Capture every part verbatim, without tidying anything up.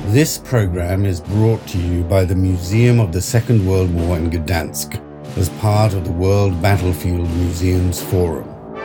This program is brought to you by the Museum of the Second World War in Gdansk as part of the World Battlefield Museums Forum.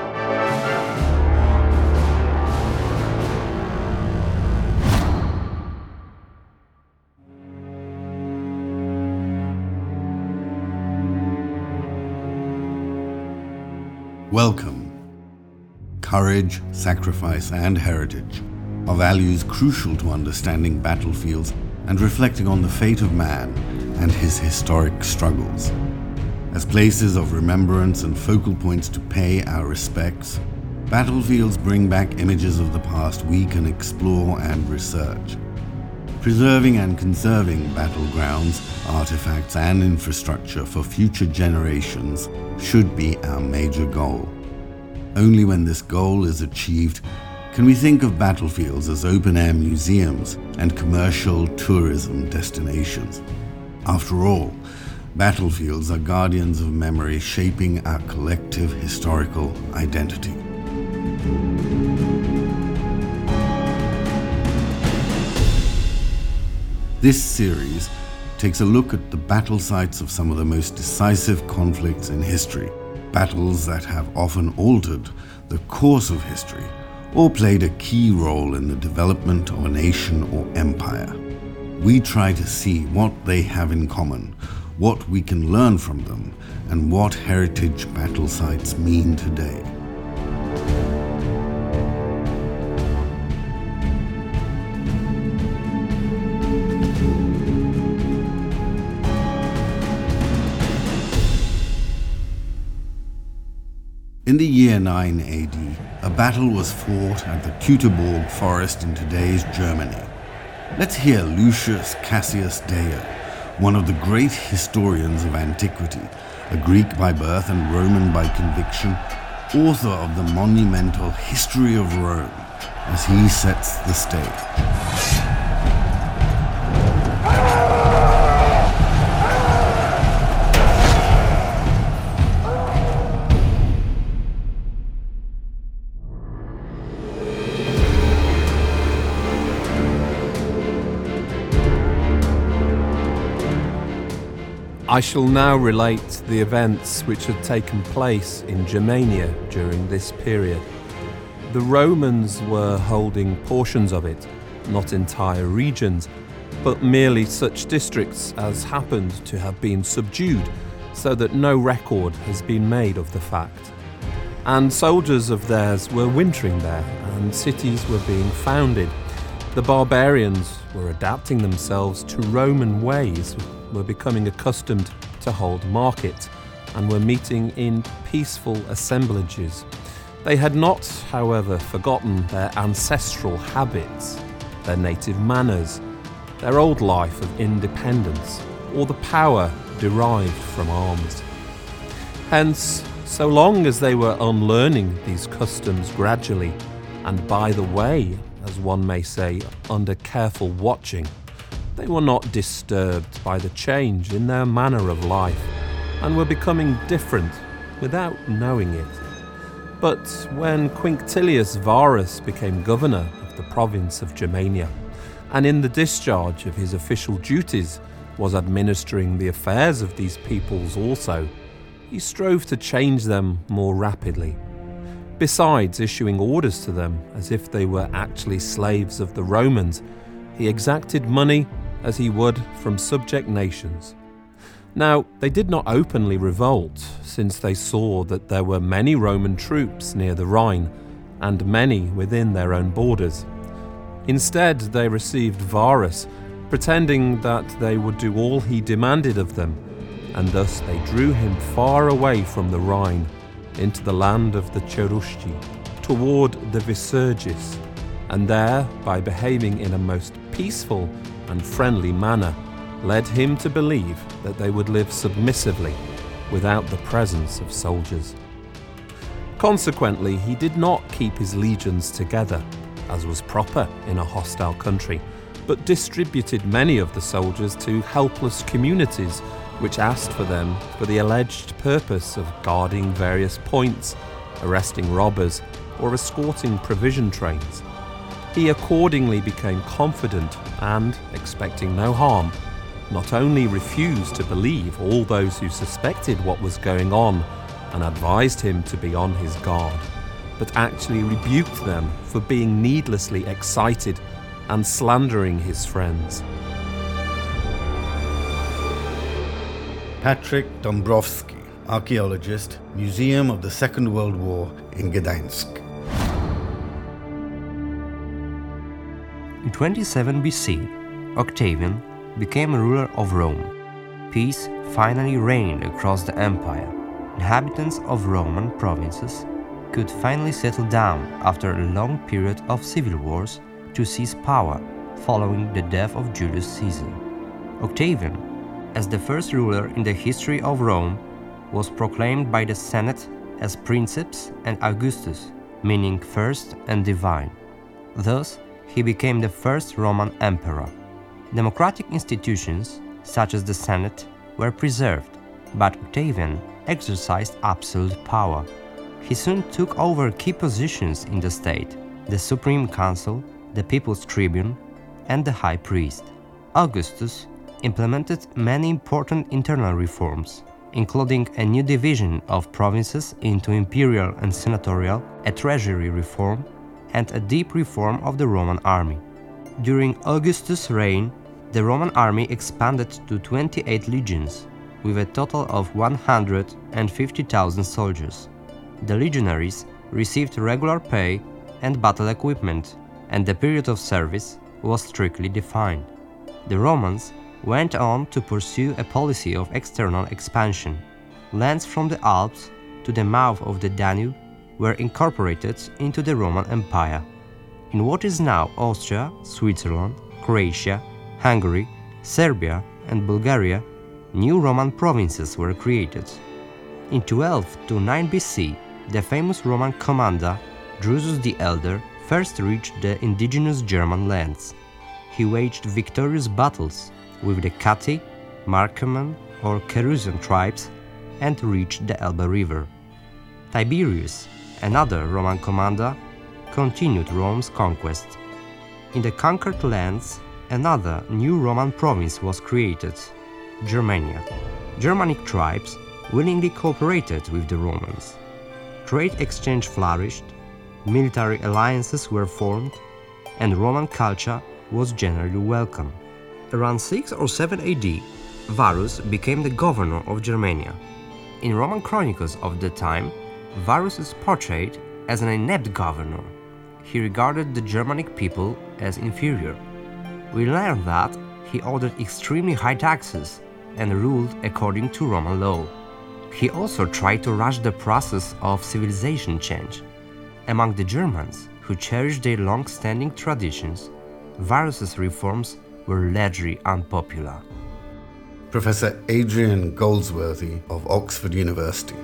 Welcome. Courage, sacrifice, and heritage are values crucial to understanding battlefields and reflecting on the fate of man and his historic struggles. As places of remembrance and focal points to pay our respects, battlefields bring back images of the past we can explore and research. Preserving and conserving battlegrounds, artifacts, and infrastructure for future generations should be our major goal. Only when this goal is achieved can we think of battlefields as open-air museums and commercial tourism destinations. After all, battlefields are guardians of memory shaping our collective historical identity. This series takes a look at the battle sites of some of the most decisive conflicts in history, battles that have often altered the course of history or played a key role in the development of a nation or empire. We try to see what they have in common, what we can learn from them, and what heritage battle sites mean today. In the year nine A D, a battle was fought at the Teutoburg forest in today's Germany. Let's hear Lucius Cassius Dio, one of the great historians of antiquity, a Greek by birth and Roman by conviction, author of the monumental History of Rome, as he sets the stage. I shall now relate the events which had taken place in Germania during this period. The Romans were holding portions of it, not entire regions, but merely such districts as happened to have been subdued, so that no record has been made of the fact. And soldiers of theirs were wintering there, and cities were being founded. The barbarians were adapting themselves to Roman ways, were becoming accustomed to hold markets, and were meeting in peaceful assemblages. They had not, however, forgotten their ancestral habits, their native manners, their old life of independence, or the power derived from arms. Hence, so long as they were unlearning these customs gradually, and by the way, as one may say, under careful watching, they were not disturbed by the change in their manner of life, and were becoming different without knowing it. But when Quinctilius Varus became governor of the province of Germania, and in the discharge of his official duties was administering the affairs of these peoples also, he strove to change them more rapidly. Besides issuing orders to them as if they were actually slaves of the Romans, he exacted money as he would from subject nations. Now, they did not openly revolt, since they saw that there were many Roman troops near the Rhine, and many within their own borders. Instead, they received Varus, pretending that they would do all he demanded of them, and thus they drew him far away from the Rhine, into the land of the Cherusci, toward the Visurgis, and there, by behaving in a most peaceful and friendly manner, led him to believe that they would live submissively without the presence of soldiers. Consequently, he did not keep his legions together, as was proper in a hostile country, but distributed many of the soldiers to helpless communities which asked for them for the alleged purpose of guarding various points, arresting robbers, or escorting provision trains. He accordingly became confident and, expecting no harm, not only refused to believe all those who suspected what was going on and advised him to be on his guard, but actually rebuked them for being needlessly excited and slandering his friends. Patrick Dombrowski, archaeologist, Museum of the Second World War in Gdańsk. In twenty-seven B C, Octavian became ruler of Rome. Peace finally reigned across the empire. Inhabitants of Roman provinces could finally settle down after a long period of civil wars to seize power following the death of Julius Caesar. Octavian, as the first ruler in the history of Rome, was proclaimed by the Senate as Princeps and Augustus, meaning first and divine. Thus, he became the first Roman emperor. Democratic institutions, such as the Senate, were preserved, but Octavian exercised absolute power. He soon took over key positions in the state: the Supreme Council, the People's Tribune, and the High Priest. Augustus implemented many important internal reforms, including a new division of provinces into imperial and senatorial, a treasury reform, and a deep reform of the Roman army. During Augustus' reign, the Roman army expanded to twenty-eight legions, with a total of one hundred fifty thousand soldiers. The legionaries received regular pay and battle equipment, and the period of service was strictly defined. The Romans went on to pursue a policy of external expansion. Lands from the Alps to the mouth of the Danube were incorporated into the Roman Empire. In what is now Austria, Switzerland, Croatia, Hungary, Serbia, and Bulgaria, new Roman provinces were created. In twelve oh nine B C, the famous Roman commander Drusus the Elder first reached the indigenous German lands. He waged victorious battles with the Catti, Marcoman, or Cherusian tribes and reached the Elbe River. Tiberius, another Roman commander, continued Rome's conquest. In the conquered lands, another new Roman province was created, Germania. Germanic tribes willingly cooperated with the Romans. Trade exchange flourished, military alliances were formed, and Roman culture was generally welcome. Around six or seven A D, Varus became the governor of Germania. In Roman chronicles of the time, Varus is portrayed as an inept governor. He regarded the Germanic people as inferior. We learn that he ordered extremely high taxes and ruled according to Roman law. He also tried to rush the process of civilization change. Among the Germans, who cherished their long-standing traditions, Varus's reforms were largely unpopular. Professor Adrian Goldsworthy of Oxford University.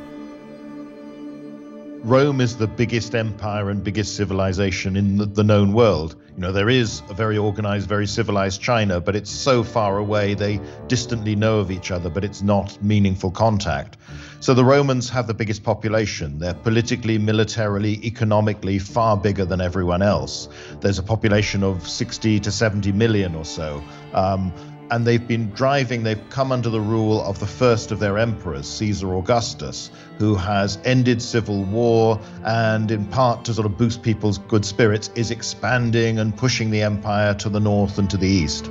Rome is the biggest empire and biggest civilization in the, the known world. You know, there is a very organized, very civilized China, but it's so far away, they distantly know of each other, but it's not meaningful contact. So the Romans have the biggest population. They're politically, militarily, economically far bigger than everyone else. There's a population of sixty to seventy million or so. Um, And they've been driving, they've come under the rule of the first of their emperors, Caesar Augustus, who has ended civil war and, in part to sort of boost people's good spirits, is expanding and pushing the empire to the north and to the east.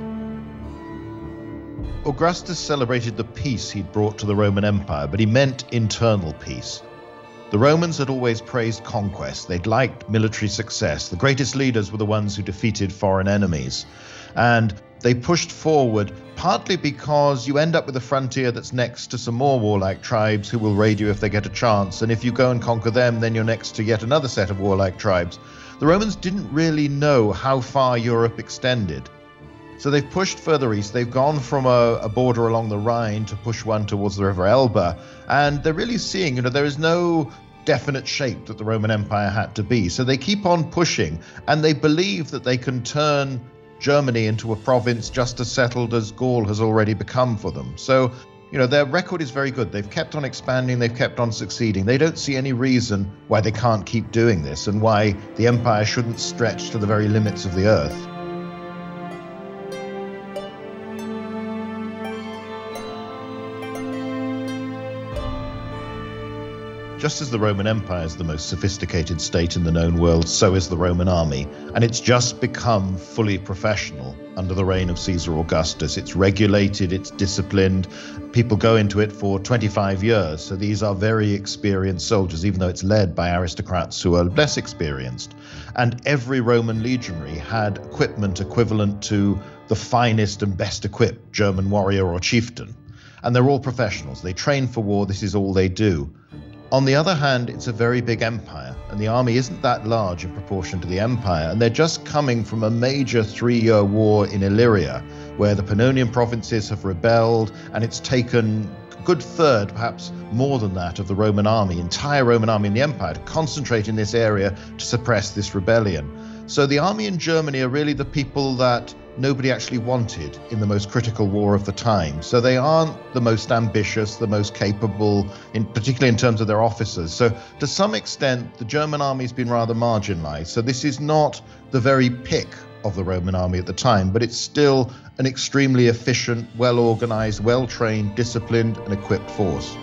Augustus celebrated the peace he'd brought to the Roman Empire, but he meant internal peace. The Romans had always praised conquest. They'd liked military success. The greatest leaders were the ones who defeated foreign enemies. And they pushed forward, partly because you end up with a frontier that's next to some more warlike tribes who will raid you if they get a chance. And if you go and conquer them, then you're next to yet another set of warlike tribes. The Romans didn't really know how far Europe extended. So they've pushed further east. They've gone from a, a border along the Rhine to push one towards the River Elbe. And they're really seeing, you know, there is no definite shape that the Roman Empire had to be. So they keep on pushing, and they believe that they can turn Germany into a province just as settled as Gaul has already become for them. So You know, their record is very good. They've kept on expanding, they've kept on succeeding. They don't see any reason why they can't keep doing this and why the empire shouldn't stretch to the very limits of the earth. Just as the Roman Empire is the most sophisticated state in the known world, so is the Roman army, and it's just become fully professional under the reign of Caesar Augustus. It's regulated, it's disciplined, people go into it for twenty-five years, so these are very experienced soldiers, even though it's led by aristocrats who are less experienced. And every Roman legionary had equipment equivalent to the finest and best equipped German warrior or chieftain. And they're all professionals. They train for war, this is all they do. On the other hand, it's a very big empire, and the army isn't that large in proportion to the empire, and they're just coming from a major three-year war in Illyria, where the Pannonian provinces have rebelled, and it's taken a good third, perhaps more than that, of the Roman army, entire Roman army in the empire, to concentrate in this area to suppress this rebellion. So the army in Germany are really the people that nobody actually wanted in the most critical war of the time. So they aren't the most ambitious, the most capable, in, particularly in terms of their officers. So to some extent, the German army's been rather marginalized. So this is not the very pick of the Roman army at the time, but it's still an extremely efficient, well-organized, well-trained, disciplined, and equipped force.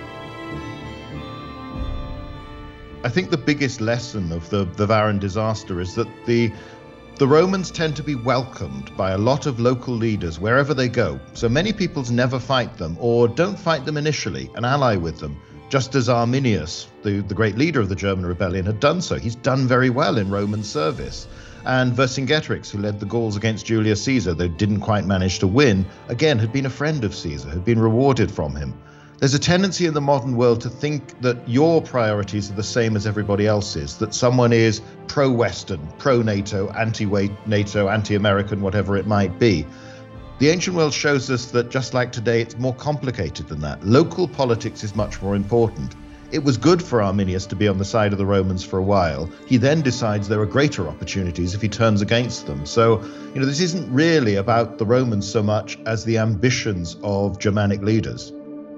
I think the biggest lesson of the, the Varron disaster is that the The Romans tend to be welcomed by a lot of local leaders wherever they go. So many peoples never fight them or don't fight them initially and ally with them, just as Arminius, the, the great leader of the German rebellion, had done so. He's done very well in Roman service. And Vercingetorix, who led the Gauls against Julius Caesar, though didn't quite manage to win, again had been a friend of Caesar, had been rewarded from him. There's a tendency in the modern world to think that your priorities are the same as everybody else's, that someone is pro-Western, pro-NATO, anti-NATO, anti-American, whatever it might be. The ancient world shows us that just like today, it's more complicated than that. Local politics is much more important. It was good for Arminius to be on the side of the Romans for a while. He then decides there are greater opportunities if he turns against them. So, you know, this isn't really about the Romans so much as the ambitions of Germanic leaders.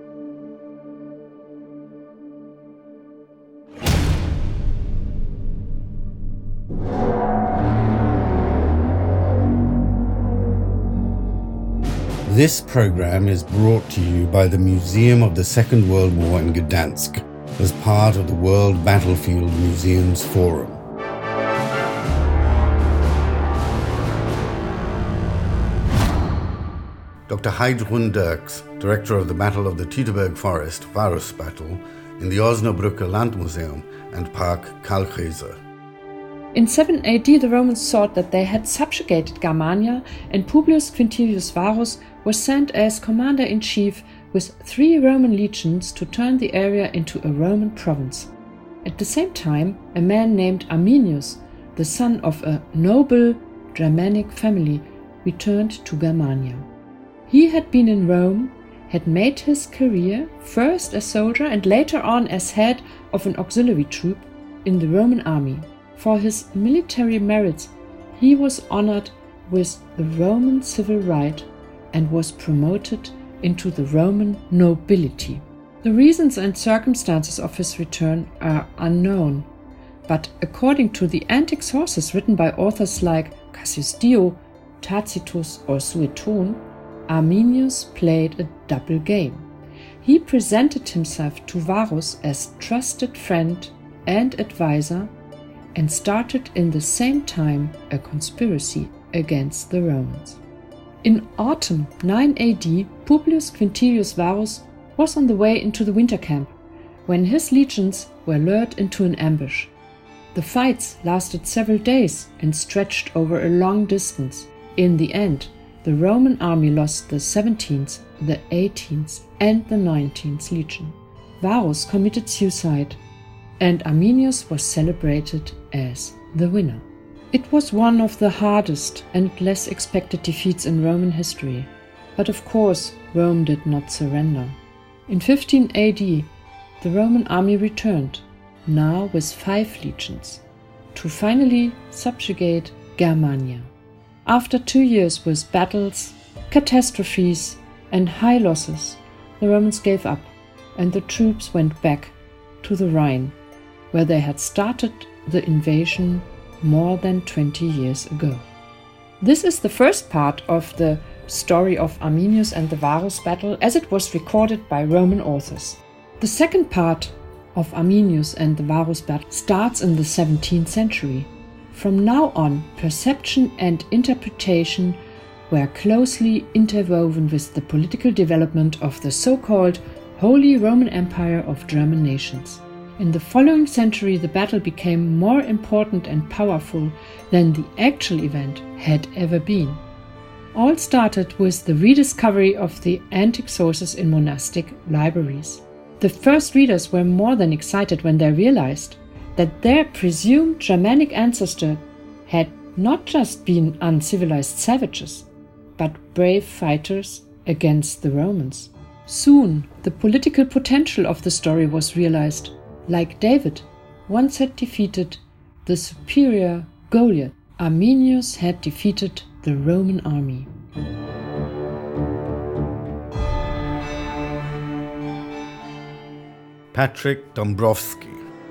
This program is brought to you by the Museum of the Second World War in Gdansk as part of the World Battlefield Museums Forum. Doctor Heidrun Dirks, director of the Battle of the Teutoburg Forest, Varus Battle, in the Osnabrücker Landmuseum and Park Kalkreise. In seven A D, the Romans thought that they had subjugated Germania, and Publius Quintilius Varus was sent as commander-in-chief with three Roman legions to turn the area into a Roman province. At the same time, a man named Arminius, the son of a noble Germanic family, returned to Germania. He had been in Rome, had made his career first as soldier and later on as head of an auxiliary troop in the Roman army. For his military merits, he was honored with the Roman civil right and was promoted into the Roman nobility. The reasons and circumstances of his return are unknown, but according to the antique sources written by authors like Cassius Dio, Tacitus or Sueton, Arminius played a double game. He presented himself to Varus as trusted friend and advisor and started in the same time a conspiracy against the Romans. In autumn nine A D, Publius Quintilius Varus was on the way into the winter camp when his legions were lured into an ambush. The fights lasted several days and stretched over a long distance. In the end, the Roman army lost the seventeenth, the eighteenth and the nineteenth legion. Varus committed suicide, and Arminius was celebrated as the winner. It was one of the hardest and less expected defeats in Roman history. But of course, Rome did not surrender. In fifteen A D, the Roman army returned, now with five legions, to finally subjugate Germania. After two years with battles, catastrophes, and high losses, the Romans gave up, and the troops went back to the Rhine, where they had started the invasion more than twenty years ago. This is the first part of the story of Arminius and the Varus battle as it was recorded by Roman authors. The second part of Arminius and the Varus battle starts in the seventeenth century. From now on, perception and interpretation were closely interwoven with the political development of the so-called Holy Roman Empire of German nations. In the following century, the battle became more important and powerful than the actual event had ever been. All started with the rediscovery of the antique sources in monastic libraries. The first readers were more than excited when they realized that their presumed Germanic ancestor had not just been uncivilized savages, but brave fighters against the Romans. Soon, the political potential of the story was realized. Like David once had defeated the superior Goliath, Arminius had defeated the Roman army. Patrick Dombrowski.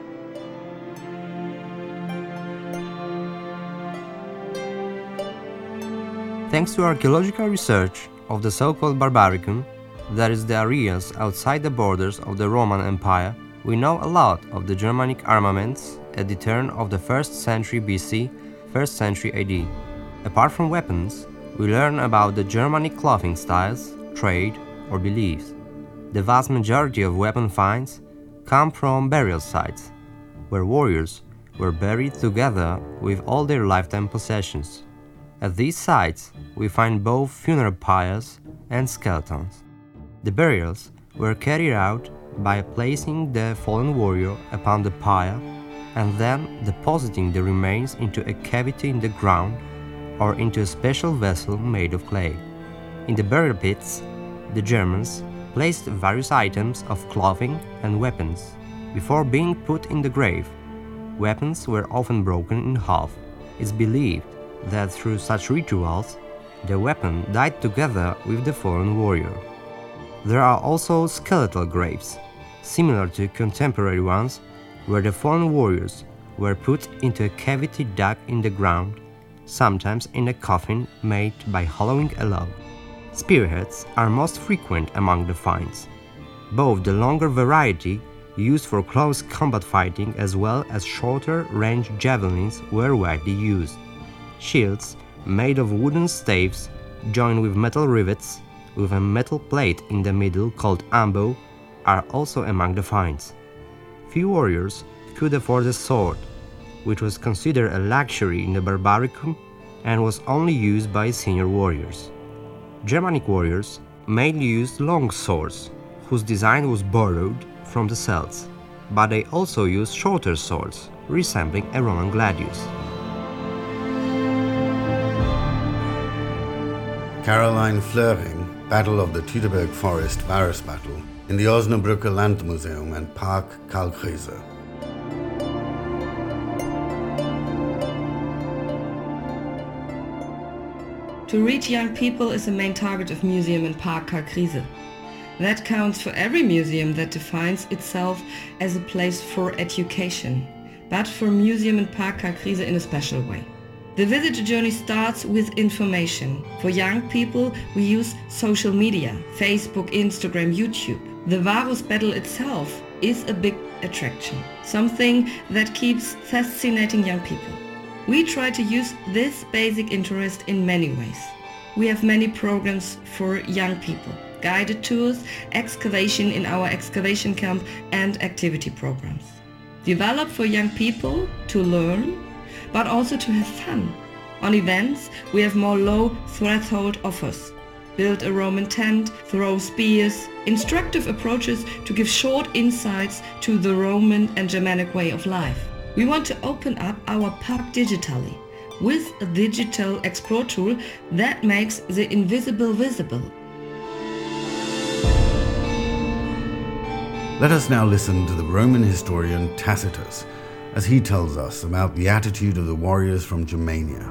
Thanks to archaeological research of the so-called Barbaricum, that is the areas outside the borders of the Roman Empire, we know a lot of the Germanic armaments at the turn of the first century B C, first century A D. Apart from weapons, we learn about the Germanic clothing styles, trade, or beliefs. The vast majority of weapon finds come from burial sites, where warriors were buried together with all their lifetime possessions. At these sites, we find both funeral pyres and skeletons. The burials were carried out by placing the fallen warrior upon the pyre and then depositing the remains into a cavity in the ground or into a special vessel made of clay. In the burial pits, the Germans placed various items of clothing and weapons. Before being put in the grave, weapons were often broken in half. It's believed that through such rituals, the weapon died together with the fallen warrior. There are also skeletal graves, similar to contemporary ones, where the fallen warriors were put into a cavity dug in the ground, sometimes in a coffin made by hollowing a log. Spearheads are most frequent among the finds. Both the longer variety, used for close combat fighting, as well as shorter range javelins were widely used. Shields made of wooden staves, joined with metal rivets, with a metal plate in the middle called ambo, are also among the finds. Few warriors could afford a sword, which was considered a luxury in the Barbaricum and was only used by senior warriors. Germanic warriors mainly used long swords, whose design was borrowed from the Celts, but they also used shorter swords, resembling a Roman gladius. Caroline Flöring, Battle of the Teutoburg Forest Varus Battle in the Osnabrücker Landmuseum and Park Karl-Kruse. To reach young people is the main target of Museum and Park Karl-Kruse. That counts for every museum that defines itself as a place for education, but for Museum and Park Karl-Kruse in a special way. The visitor journey starts with information. For young people, we use social media, Facebook, Instagram, YouTube. The Varus battle itself is a big attraction, something that keeps fascinating young people. We try to use this basic interest in many ways. We have many programs for young people, guided tours, excavation in our excavation camp, and activity programs. Developed for young people to learn, but also to have fun. On events, we have more low threshold offers. Build a Roman tent, throw spears, instructive approaches to give short insights to the Roman and Germanic way of life. We want to open up our park digitally with a digital explore tool that makes the invisible visible. Let us now listen to the Roman historian Tacitus as he tells us about the attitude of the warriors from Germania.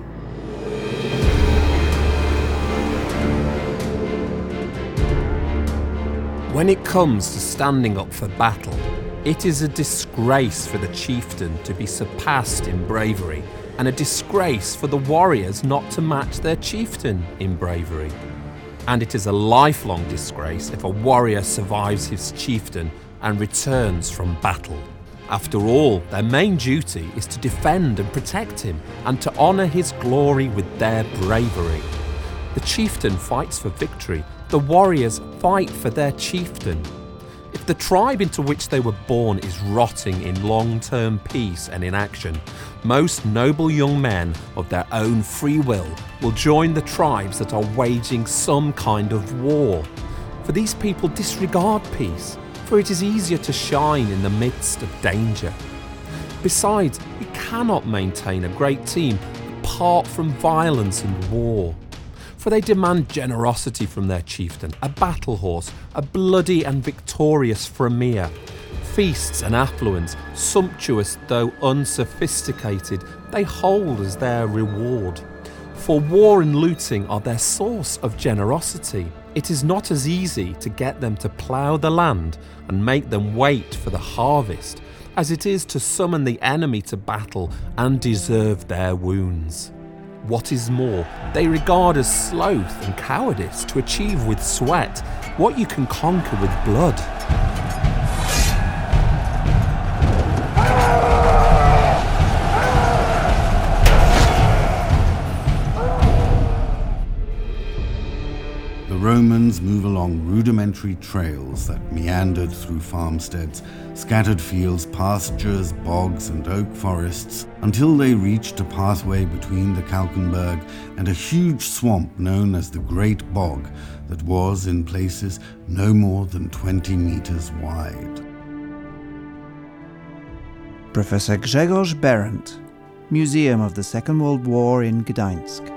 When it comes to standing up for battle, it is a disgrace for the chieftain to be surpassed in bravery, and a disgrace for the warriors not to match their chieftain in bravery. And it is a lifelong disgrace if a warrior survives his chieftain and returns from battle. After all, their main duty is to defend and protect him and to honour his glory with their bravery. The chieftain fights for victory, the warriors fight for their chieftain. If the tribe into which they were born is rotting in long-term peace and inaction, most noble young men of their own free will will join the tribes that are waging some kind of war. For these people disregard peace, for it is easier to shine in the midst of danger. Besides, we cannot maintain a great team apart from violence and war. For they demand generosity from their chieftain, a battle horse, a bloody and victorious Framir, feasts and affluence, sumptuous though unsophisticated, they hold as their reward. For war and looting are their source of generosity. It is not as easy to get them to plough the land and make them wait for the harvest as it is to summon the enemy to battle and deserve their wounds. What is more, they regard as sloth and cowardice to achieve with sweat what you can conquer with blood. The Romans move along rudimentary trails that meandered through farmsteads, scattered fields, pastures, bogs and oak forests until they reached a pathway between the Kalkenberg and a huge swamp known as the Great Bog that was, in places, no more than twenty meters wide. Professor Grzegorz Behrendt, Museum of the Second World War in Gdańsk.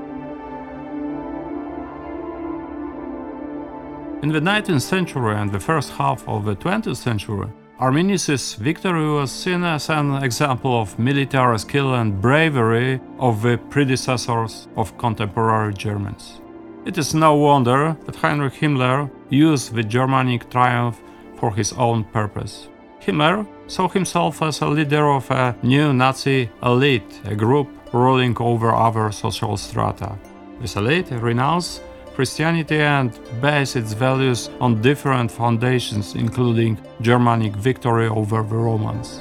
In the nineteenth century and the first half of the twentieth century, Arminius' victory was seen as an example of military skill and bravery of the predecessors of contemporary Germans. It is no wonder that Heinrich Himmler used the Germanic triumph for his own purpose. Himmler saw himself as a leader of a new Nazi elite, a group ruling over other social strata. This elite renounced Christianity and based its values on different foundations, including Germanic victory over the Romans.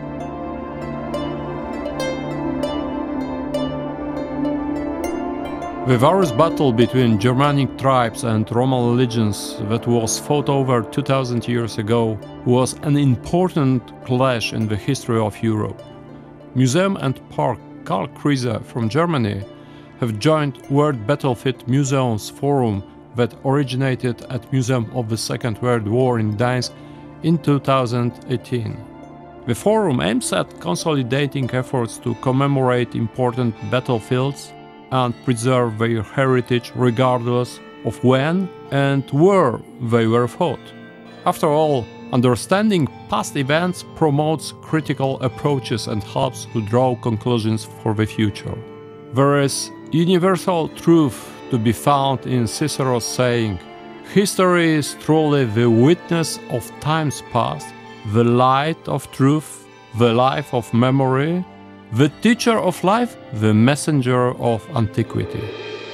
The various battle between Germanic tribes and Roman legions that was fought over two thousand years ago was an important clash in the history of Europe. Museum and Park Karl Kriese from Germany have joined World Battlefield Museums Forum that originated at Museum of the Second World War in Gdańsk in two thousand eighteen. The forum aims at consolidating efforts to commemorate important battlefields and preserve their heritage regardless of when and where they were fought. After all, understanding past events promotes critical approaches and helps to draw conclusions for the future. There is universal truth to be found in Cicero's saying, "History is truly the witness of times past, the light of truth, the life of memory, the teacher of life, the messenger of antiquity."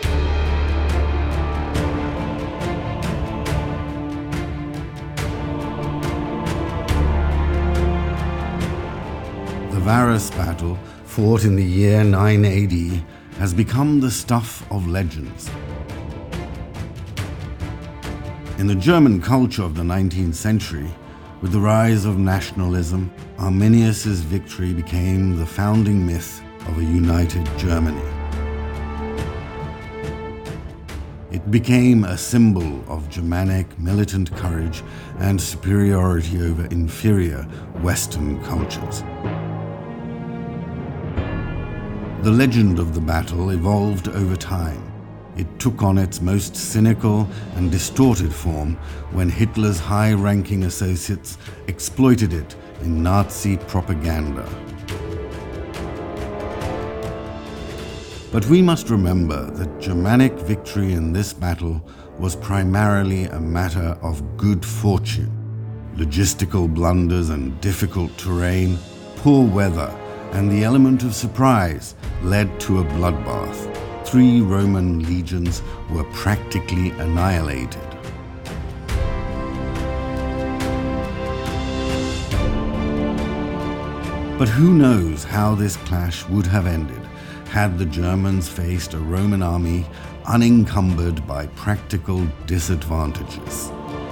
The Varus battle, fought in the year nine A D, has become the stuff of legends. In the German culture of the nineteenth century, with the rise of nationalism, Arminius' victory became the founding myth of a united Germany. It became a symbol of Germanic militant courage and superiority over inferior Western cultures. The legend of the battle evolved over time. It took on its most cynical and distorted form when Hitler's high-ranking associates exploited it in Nazi propaganda. But we must remember that Germanic victory in this battle was primarily a matter of good fortune. Logistical blunders and difficult terrain, poor weather, and the element of surprise led to a bloodbath. Three Roman legions were practically annihilated. But who knows how this clash would have ended had the Germans faced a Roman army unencumbered by practical disadvantages.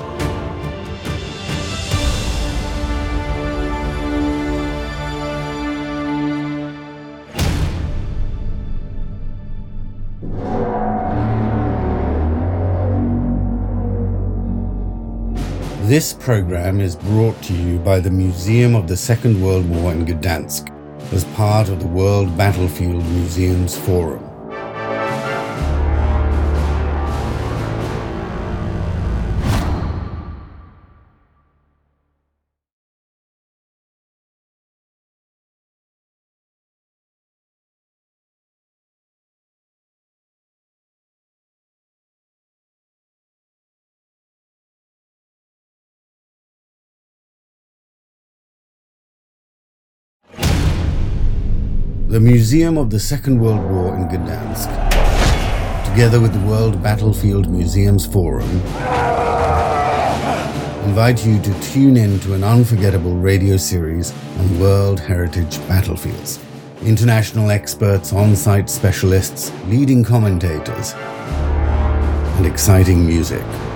This program is brought to you by the Museum of the Second World War in Gdansk as part of the World Battlefield Museums Forum. The Museum of the Second World War in Gdansk, together with the World Battlefield Museums Forum, invite you to tune in to an unforgettable radio series on World Heritage battlefields. International experts, on-site specialists, leading commentators, and exciting music.